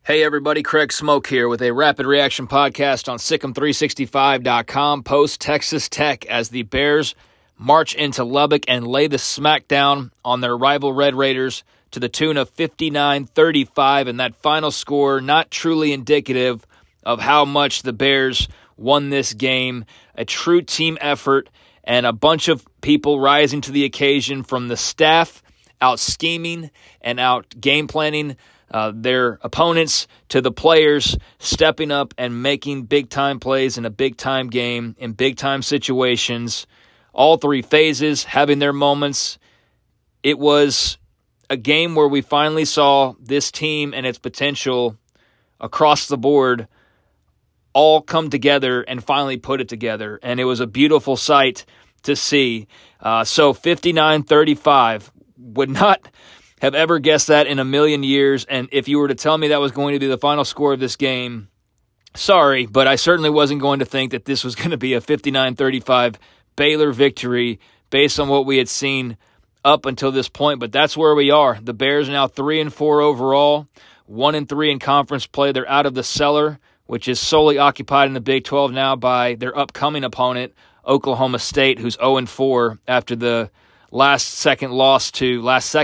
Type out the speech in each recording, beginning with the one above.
Hey everybody, Craig Smoke here with a rapid reaction podcast on Sick'em365.com post Texas Tech as the Bears march into Lubbock and lay the smackdown on their rival Red Raiders to the tune of 59-35, and that final score not truly indicative of how much the Bears won this game. A true team effort and a bunch of people rising to the occasion, from the staff out scheming and out game planning their opponents to the players stepping up and making big-time plays in a big-time game, in big-time situations. All three phases having their moments. It was a game where we finally saw this team and its potential across the board all come together and finally put it together. And it was a beautiful sight to see. So 59-35, would not have ever guessed that in a million years. And if you were to tell me that was going to be the final score of this game, sorry, but I certainly wasn't going to think that this was going to be a 59-35 Baylor victory based on what we had seen up until this point. But that's where we are. The Bears are now 3-4 overall, 1-3 in conference play. They're out of the cellar, which is solely occupied in the Big 12 now by their upcoming opponent, Oklahoma State, who's 0-4 after the last seconds loss to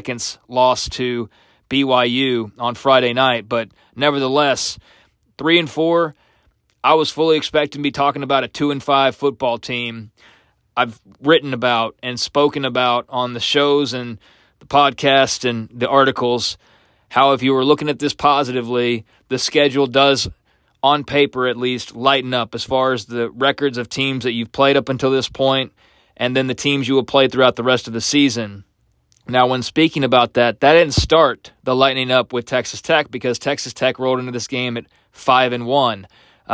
BYU on Friday night. But nevertheless, 3-4, I was fully expecting to be talking about a 2-5 football team. I've written about and spoken about on the shows and the podcast and the articles how, if you were looking at this positively, the schedule does, on paper at least, lighten up as far as the records of teams that you've played up until this point, and then the teams you will play throughout the rest of the season. Now, when speaking about that didn't start the lightening up with Texas Tech, because Texas Tech rolled into this game at 5-1.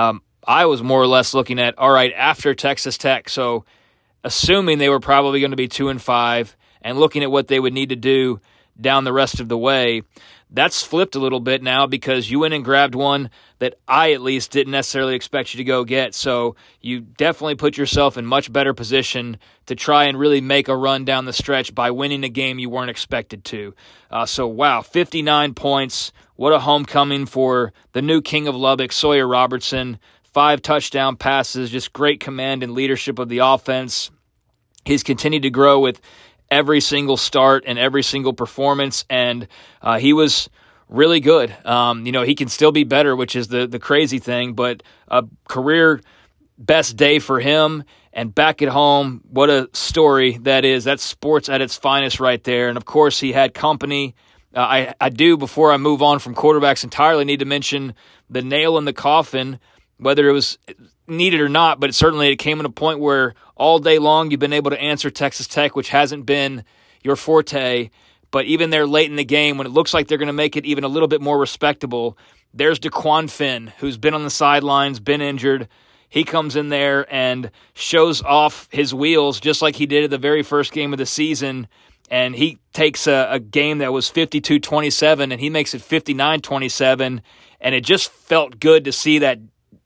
I was more or less looking at, all right, after Texas Tech, so assuming they were probably going to be 2-5 and looking at what they would need to do down the rest of the way. That's flipped a little bit now, because you went and grabbed one that I at least didn't necessarily expect you to go get. So you definitely put yourself in much better position to try and really make a run down the stretch by winning a game you weren't expected to. So wow, 59 points. What a homecoming for the new king of Lubbock, Sawyer Robertson. 5 touchdown passes, just great command and leadership of the offense. He's continued to grow with every single start and every single performance, and he was really good. He can still be better, which is the crazy thing, but a career best day for him. And back at home, what a story that is. That's sports at its finest right there. And of course, he had company. I do, before I move on from quarterbacks entirely, need to mention the nail in the coffin, whether it was needed or not, but certainly it came at a point where all day long you've been able to answer Texas Tech, which hasn't been your forte. But even there late in the game, when it looks like they're going to make it even a little bit more respectable, there's DeQuan Finn, who's been on the sidelines, been injured. He comes in there and shows off his wheels just like he did at the very first game of the season. And he takes a game that was 52-27 and he makes it 59-27. And it just felt good to see that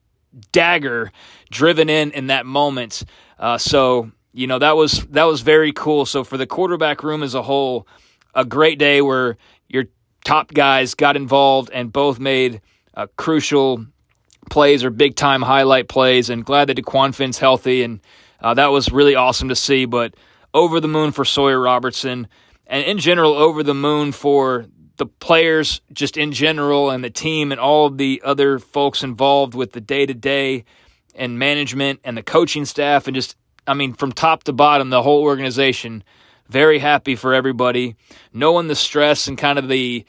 dagger driven in that moment. So that was very cool. So for the quarterback room as a whole, a great day where your top guys got involved and both made crucial plays or big-time highlight plays, and glad that DeQuan Finn's healthy, and that was really awesome to see. But over the moon for Sawyer Robertson, and in general over the moon for the players just in general, and the team and all of the other folks involved with the day-to-day and management and the coaching staff, and just, from top to bottom, the whole organization. Very happy for everybody, knowing the stress and kind of the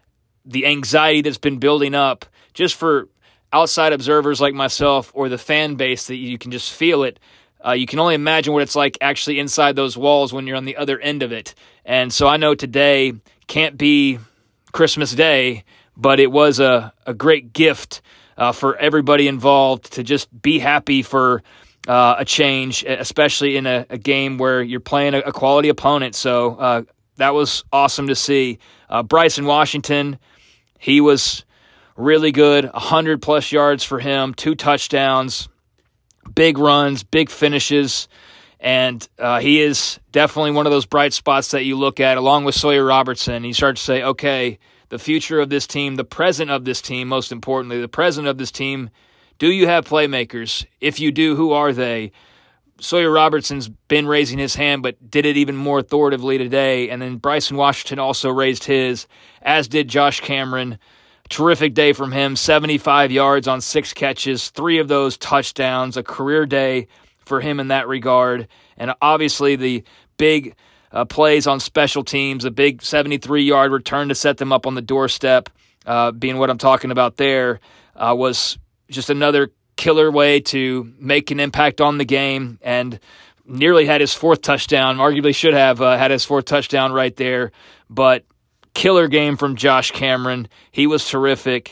anxiety that's been building up just for outside observers like myself, or the fan base, that you can just feel it. You can only imagine what it's like actually inside those walls when you're on the other end of it. And so I know today can't be Christmas Day, but it was a great gift for everybody involved to just be happy for a change, especially in a game where you're playing a quality opponent. So that was awesome to see. Bryson Washington, he was really good, 100-plus yards for him, 2 touchdowns, big runs, big finishes, and he is definitely one of those bright spots that you look at, along with Sawyer Robertson. You start to say, okay, the future of this team, the present of this team, most importantly, the present of this team. Do you have playmakers? If you do, who are they? Sawyer Robertson's been raising his hand, but did it even more authoritatively today. And then Bryson Washington also raised his, as did Josh Cameron. Terrific day from him, 75 yards on 6 catches, 3 of those touchdowns, a career day for him in that regard. And obviously the big plays on special teams, a big 73-yard return to set them up on the doorstep, being what I'm talking about there, was just another killer way to make an impact on the game, and nearly had his 4th touchdown, arguably should have had his 4th touchdown right there, but killer game from Josh Cameron. He was terrific.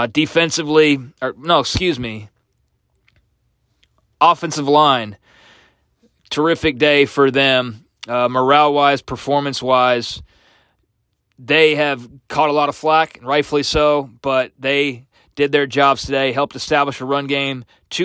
Offensive line, terrific day for them. Morale-wise, performance-wise, they have caught a lot of flack, and rightfully so, but they did their jobs today, helped establish a run game,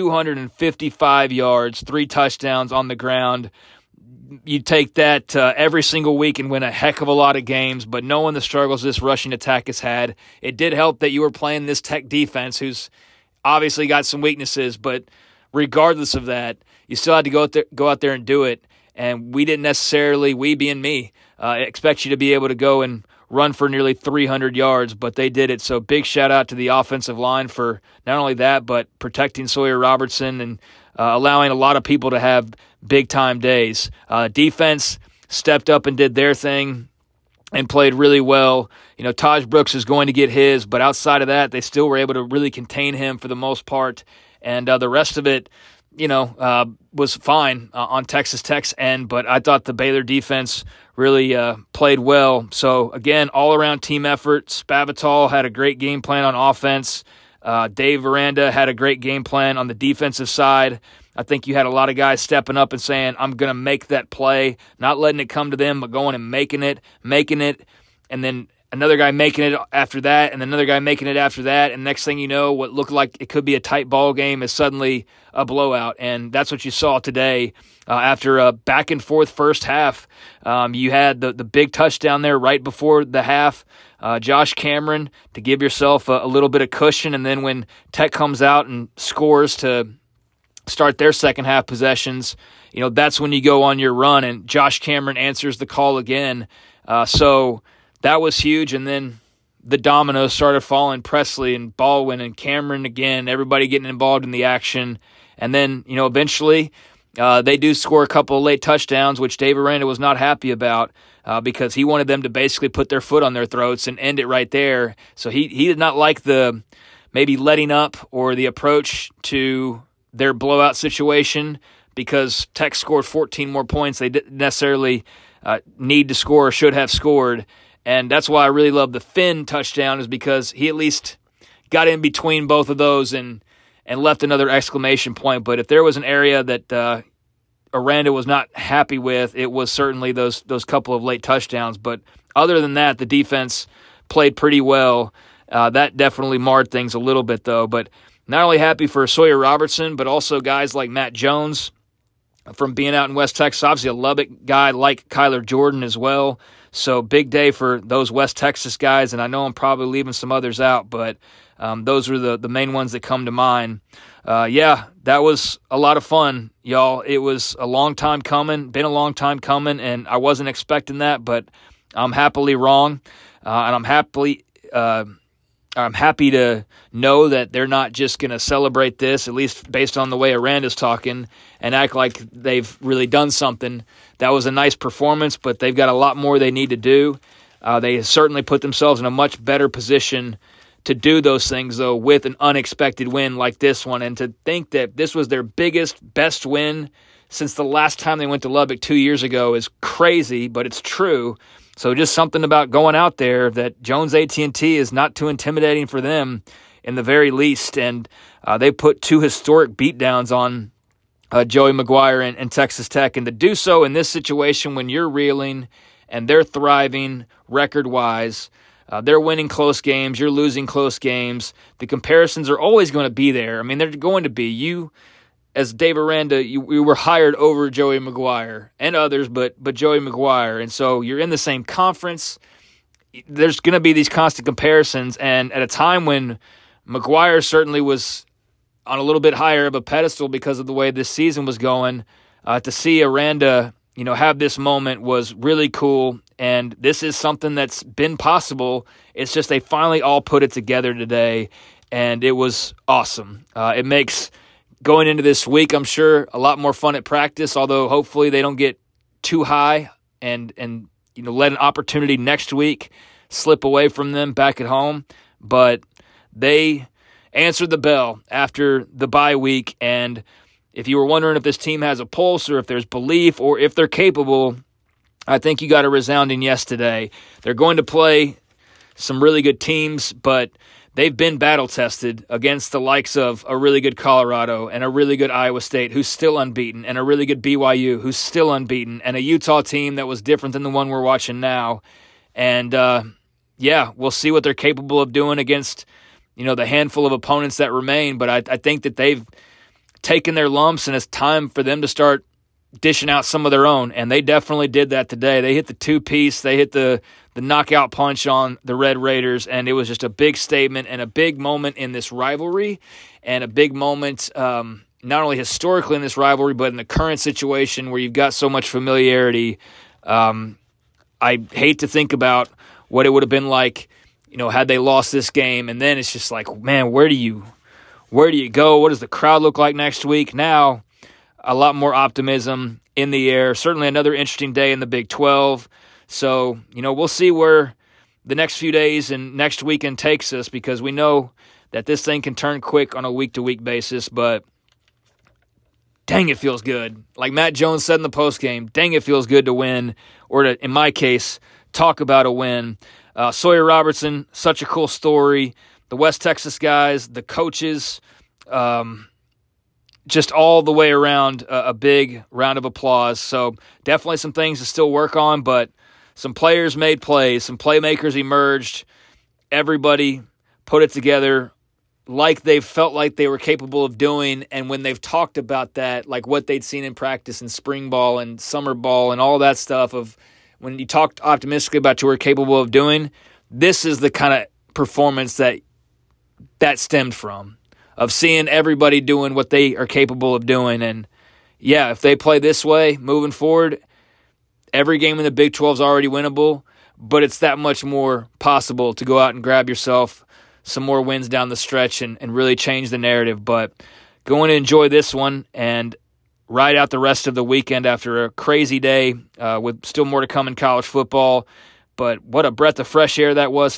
255 yards, 3 touchdowns on the ground. You take that every single week and win a heck of a lot of games, but knowing the struggles this rushing attack has had, it did help that you were playing this Tech defense who's obviously got some weaknesses, but regardless of that, you still had to go out there and do it, and we didn't necessarily, we being me, expect you to be able to go and run for nearly 300 yards, but they did it. So big shout out to the offensive line for not only that, but protecting Sawyer Robertson and allowing a lot of people to have big-time days. Defense stepped up and did their thing and played really well. You know, Taj Brooks is going to get his, but outside of that, they still were able to really contain him for the most part. And the rest of it, was fine on Texas Tech's end, but I thought the Baylor defense really played well. So, again, all-around team effort. Spavital had a great game plan on offense. Dave Aranda had a great game plan on the defensive side. I think you had a lot of guys stepping up and saying, I'm going to make that play, not letting it come to them, but going and making it, and then another guy making it after that, and another guy making it after that, and next thing you know, what looked like it could be a tight ball game is suddenly a blowout, and that's what you saw today. After a back-and-forth first half, you had the big touchdown there right before the half, Josh Cameron, to give yourself a little bit of cushion, and then when Tech comes out and scores to start their second half possessions, that's when you go on your run, and Josh Cameron answers the call again. So that was huge, and then the dominoes started falling. Presley and Baldwin and Cameron again, everybody getting involved in the action. And then, eventually they do score a couple of late touchdowns, which Dave Aranda was not happy about because he wanted them to basically put their foot on their throats and end it right there. So he did not like the maybe letting up or the approach to their blowout situation because Tech scored 14 more points they didn't necessarily need to score or should have scored. And that's why I really love the Finn touchdown, is because he at least got in between both of those and left another exclamation point. But if there was an area that Aranda was not happy with, it was certainly those couple of late touchdowns. But other than that, the defense played pretty well. That definitely marred things a little bit, though. But not only happy for Sawyer Robertson, but also guys like Matt Jones from being out in West Texas. Obviously a Lubbock guy like Kyler Jordan as well. So big day for those West Texas guys, and I know I'm probably leaving some others out, but those are the main ones that come to mind. That was a lot of fun, y'all. It was a long time coming, and I wasn't expecting that, but I'm happily wrong, and I'm happy to know that they're not just going to celebrate this, at least based on the way Aranda's talking, and act like they've really done something. That was a nice performance, but they've got a lot more they need to do. They certainly put themselves in a much better position to do those things, though, with an unexpected win like this one. And to think that this was their biggest, best win since the last time they went to Lubbock 2 years ago is crazy, but it's true. So just something about going out there that Jones AT&T is not too intimidating for them in the very least. And they put 2 historic beatdowns on Joey McGuire and Texas Tech. And to do so in this situation when you're reeling and they're thriving record-wise, they're winning close games, you're losing close games, the comparisons are always going to be there. I mean, they're going to be. You, as Dave Aranda, you were hired over Joey McGuire and others, but Joey McGuire. And so you're in the same conference. there's going to be these constant comparisons, and at a time when McGuire certainly was on a little bit higher of a pedestal because of the way this season was going, to see Aranda, have this moment was really cool, and this is something that's been possible. It's just they finally all put it together today, and it was awesome. It makes going into this week, I'm sure, a lot more fun at practice, although hopefully they don't get too high and let an opportunity next week slip away from them back at home. But they answered the bell after the bye week, and if you were wondering if this team has a pulse or if there's belief or if they're capable, I think you got a resounding yes today. They're going to play some really good teams, but they've been battle-tested against the likes of a really good Colorado and a really good Iowa State who's still unbeaten, and a really good BYU who's still unbeaten, and a Utah team that was different than the one we're watching now. And, we'll see what they're capable of doing against, the handful of opponents that remain. But I think that they've taken their lumps, and it's time for them to start dishing out some of their own, and they definitely did that today. They hit the two-piece, they hit the knockout punch on the Red Raiders, and it was just a big statement and a big moment in this rivalry, and a big moment not only historically in this rivalry, but in the current situation where you've got so much familiarity. I hate to think about what it would have been like, had they lost this game, and then it's just like, man, where do you go? What does the crowd look like next week? Now, a lot more optimism in the air. Certainly another interesting day in the Big 12. So, we'll see where the next few days and next weekend takes us, because we know that this thing can turn quick on a week-to-week basis, but dang, it feels good. Like Matt Jones said in the postgame, dang, it feels good to win, or to, in my case, talk about a win. Sawyer Robertson, such a cool story. The West Texas guys, the coaches, just all the way around, a big round of applause. So definitely some things to still work on, but some players made plays, some playmakers emerged. Everybody put it together like they felt like they were capable of doing, and when they've talked about that, like what they'd seen in practice in spring ball and summer ball and all that stuff, of when you talked optimistically about what you were capable of doing, this is the kind of performance that stemmed from, of seeing everybody doing what they are capable of doing. And yeah, if they play this way moving forward, every game in the Big 12 is already winnable, but it's that much more possible to go out and grab yourself some more wins down the stretch and really change the narrative. But going to enjoy this one and ride out the rest of the weekend after a crazy day with still more to come in college football. But what a breath of fresh air that was,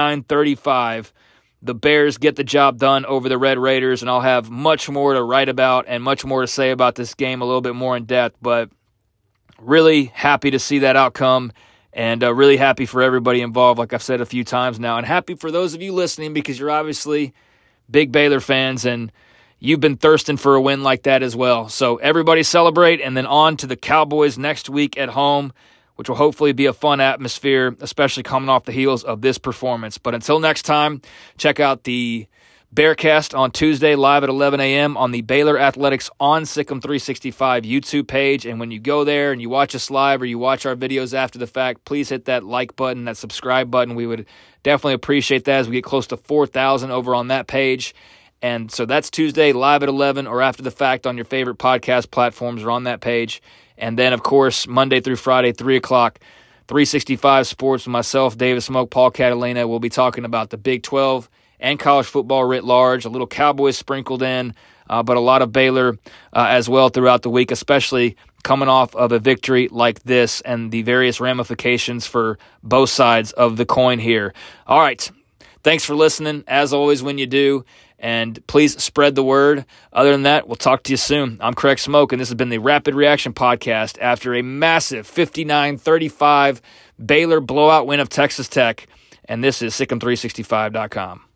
59-35. The Bears get the job done over the Red Raiders, and I'll have much more to write about and much more to say about this game a little bit more in depth. But really happy to see that outcome, and really happy for everybody involved, like I've said a few times now, and happy for those of you listening, because you're obviously big Baylor fans, and you've been thirsting for a win like that as well. So everybody celebrate, and then on to the Cowboys next week at home, which will hopefully be a fun atmosphere, especially coming off the heels of this performance. But until next time, check out the Bearcast on Tuesday, live at 11 a.m. on the Baylor Athletics on Sikkim 365 YouTube page. And when you go there and you watch us live or you watch our videos after the fact, please hit that like button, that subscribe button. We would definitely appreciate that as we get close to 4,000 over on that page. And so that's Tuesday, live at 11, or after the fact on your favorite podcast platforms or on that page. And then, of course, Monday through Friday, 3 o'clock, 365 Sports with myself, David Smoke, Paul Catalina. We'll be talking about the Big 12 and college football writ large, a little Cowboys sprinkled in, but a lot of Baylor as well throughout the week, especially coming off of a victory like this and the various ramifications for both sides of the coin here. All right, thanks for listening, as always, when you do, and please spread the word. Other than that, we'll talk to you soon. I'm Craig Smoke, and this has been the Rapid Reaction Podcast after a massive 59-35 Baylor blowout win of Texas Tech, and this is Sikkim365.com.